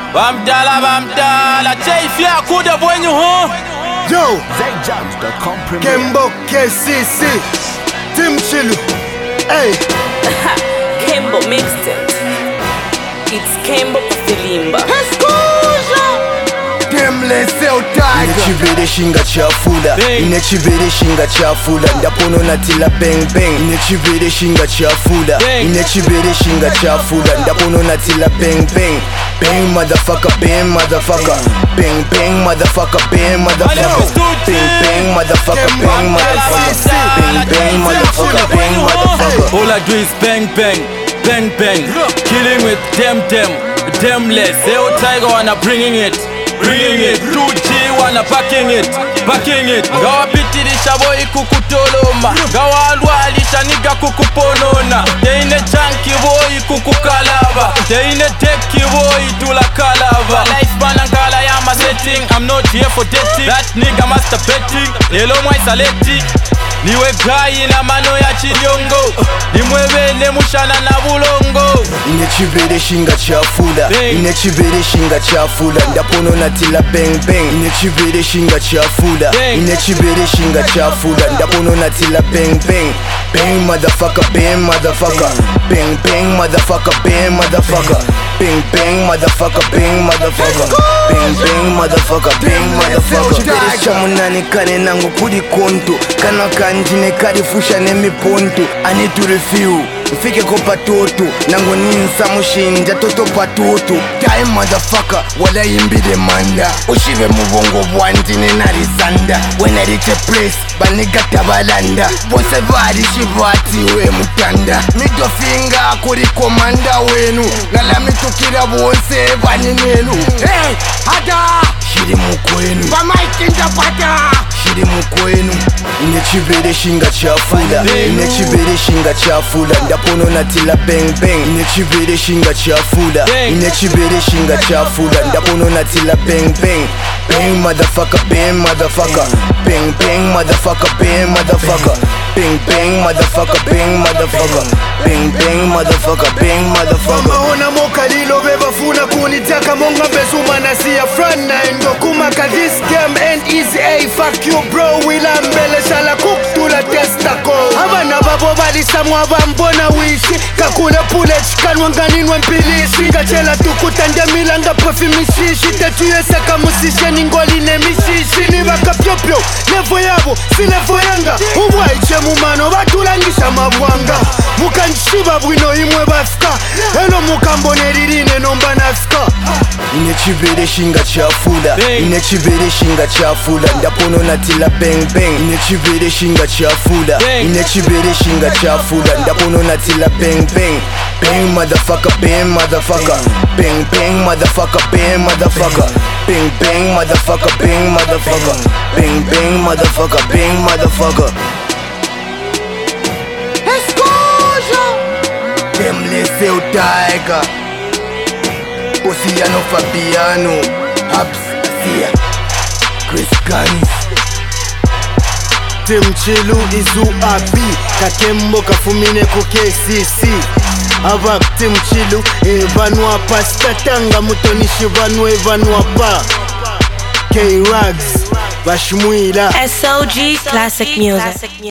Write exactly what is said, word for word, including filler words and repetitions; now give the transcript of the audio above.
Bamdala, Bamdala, J-Fia, kuda bwenyu ho. Yo, Kembo K C C, Tim Chilu, hey. Kembo mixed it. It's Kembo Filimba. Temleseo Tiger. Inechibere shinga chafula, inechibere shinga chafula, ndapono natila bang bang. Inechibere shinga chafula, inechibere shinga chafula, ndapono natila bang bang. Bang motherfucker, bang motherfucker, bang bang motherfucker, bang motherfucker, bang bang motherfucker, bang motherfucker, bang bang motherfucker, bang motherfucker. All I do is bang bang, bang bang, killing with them them, themless. Zeo Tiger wanna bringing it. Bringing it, two G wanna backing it, backing it. Gawa pitirisha boy kukutoloma, gawa alwalisha niga kukuponona. Deine junkie boy kukukalaba, deine deki boy tula kalaba. Life banangala ya ma setting, I'm not here for dating. That nigga masturbating, lelo mwa isaleti. Niwe gai na mano ya chiliongo, nimwebele mushana na bulongo. Inechibere shinga chafula, inechibere shinga chafula, ndapono natila bang bang. Inechibere shinga chafula, inechibere shinga chafula, ndapono natila bang bang. Bang motherfucker, bang motherfucker, bang bang motherfucker, bang motherfucker, bang bang motherfucker, bang motherfucker, bang bang motherfucker, bang motherfucker. Chibere chamunani kane nangu kudi kontu, kana kanjine kari fusha nemi pontu. I need to review, mfike ko patoto, nangu ninsa mushinja toto patoto. Die motherfucker, wala imbide manda, ushive mubongo bwantine narisanda. When I reach a place, baniga tabalanda, bose bari shivati we mutanda. Middle finger kuri komanda wenu, ngala mitukira bose baninenu. Hey, hada! Shiri mukwenu, bamaikinja pata! Shiri mukwenu. Inechibere shinga chafula, inechibere shinga chafula, ndapono natila bang bang. Inechibere shinga chafula, inechibere shinga chafula, ndapono natila bang bang. Bang motherfucker, bang motherfucker, bang bang motherfucker, bang motherfucker, bang bang motherfucker, bang motherfucker, bang bang motherfucker, bang motherfucker. Maona moka lilo beba funa kunitaka monga bezuma na siya front nine. Dokumaka this game ain't easy, ay fuck you bro. Wila mbele shala cook tula testako. Abana babo bali samwa bambona wishi, kakule pule chikanwa nganinwa mpilisi. Gachela tukutanja milanga profi mishishi, tetuye seka musisheni ngoli ne mishishi. Ni baka pyo pyo, levo yabo, si levo yanga. Uwa iche mumano, batulangisha mabwanga. Mukanshiba bwino imwe bafika, elo mukambone ririne nomba nafika. Inechibere shinga chafula, inechibere shinga chafula, ndapono natila bang bang. Inechibere shinga chafula, inechibere shinga chafula, ndapono natila bang bang. Bang motherfucker, bang motherfucker, bang bang motherfucker, bang motherfucker, bang bang motherfucker, bang motherfucker, bang bang motherfucker, bang motherfucker. Temleseo Tiger, Oceano Fabiano, Habs Asia, Chris Guns, Tim Chilu Izu Abi, Kakembo Kafumine ku K C C. Abak Tim Chilu, Evanwa Pasta Tanga Mutonishi Vanwa Evanwa Pa, K-Rags, Bashmuila. S O G Classic Music.